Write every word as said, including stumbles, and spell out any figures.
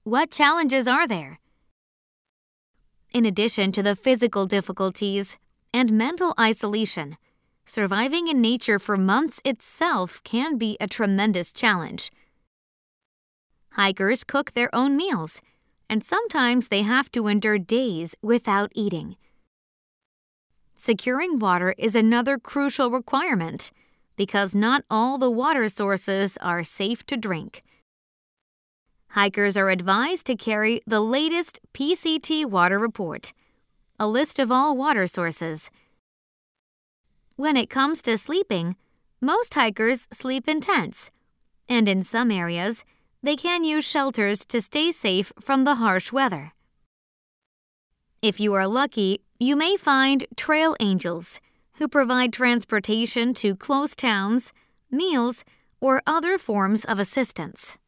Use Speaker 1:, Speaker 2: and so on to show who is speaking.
Speaker 1: what challenges are there? In addition to the physical difficulties and mental isolation, surviving in nature for months itself can be a tremendous challenge. Hikers cook their own meals, and sometimes they have to endure days without eating. Securing water is another crucial requirement because not all the water sources are safe to drink. Hikers are advised to carry the latest P C T water report, a list of all water sources. When it comes to sleeping, most hikers sleep in tents, and in some areas, they can use shelters to stay safe from the harsh weather. If you are lucky, you may find trail angels who provide transportation to close towns, meals, or other forms of assistance.